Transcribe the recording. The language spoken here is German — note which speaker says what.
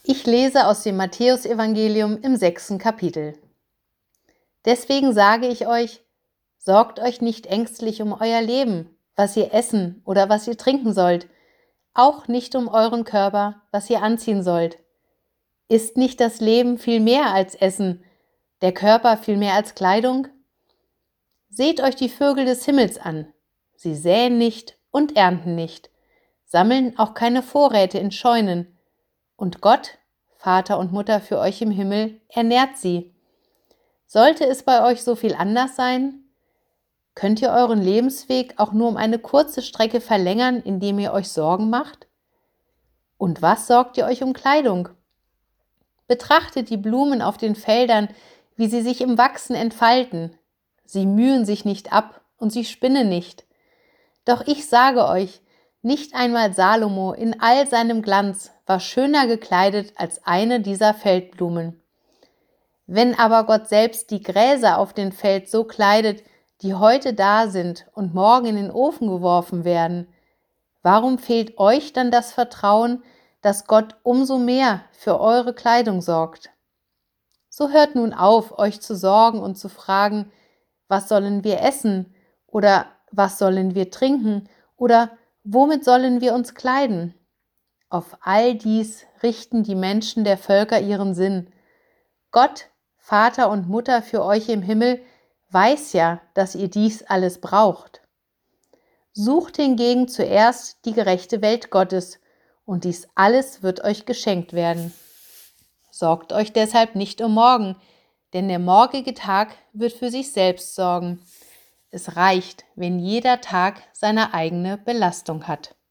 Speaker 1: Ich lese aus dem Matthäusevangelium im 6. Kapitel. Deswegen sage ich euch, sorgt euch nicht ängstlich um euer Leben, was ihr essen oder was ihr trinken sollt, auch nicht um euren Körper, was ihr anziehen sollt. Ist nicht das Leben viel mehr als Essen, der Körper viel mehr als Kleidung? Seht euch die Vögel des Himmels an. Sie säen nicht und ernten nicht, sammeln auch keine Vorräte in Scheunen. Und Gott, Vater und Mutter für euch im Himmel, ernährt sie. Sollte es bei euch so viel anders sein? Könnt ihr euren Lebensweg auch nur um eine kurze Strecke verlängern, indem ihr euch Sorgen macht? Und was sorgt ihr euch um Kleidung? Betrachtet die Blumen auf den Feldern, wie sie sich im Wachsen entfalten. Sie mühen sich nicht ab und sie spinnen nicht. Doch ich sage euch, nicht einmal Salomo in all seinem Glanz war schöner gekleidet als eine dieser Feldblumen. Wenn aber Gott selbst die Gräser auf dem Feld so kleidet, die heute da sind und morgen in den Ofen geworfen werden, warum fehlt euch dann das Vertrauen, dass Gott umso mehr für eure Kleidung sorgt? So hört nun auf, euch zu sorgen und zu fragen, was sollen wir essen oder was sollen wir trinken oder womit sollen wir uns kleiden? Auf all dies richten die Menschen der Völker ihren Sinn. Gott, Vater und Mutter für euch im Himmel, weiß ja, dass ihr dies alles braucht. Sucht hingegen zuerst die gerechte Welt Gottes, und dies alles wird euch geschenkt werden. Sorgt euch deshalb nicht um morgen, denn der morgige Tag wird für sich selbst sorgen. Es reicht, wenn jeder Tag seine eigene Belastung hat.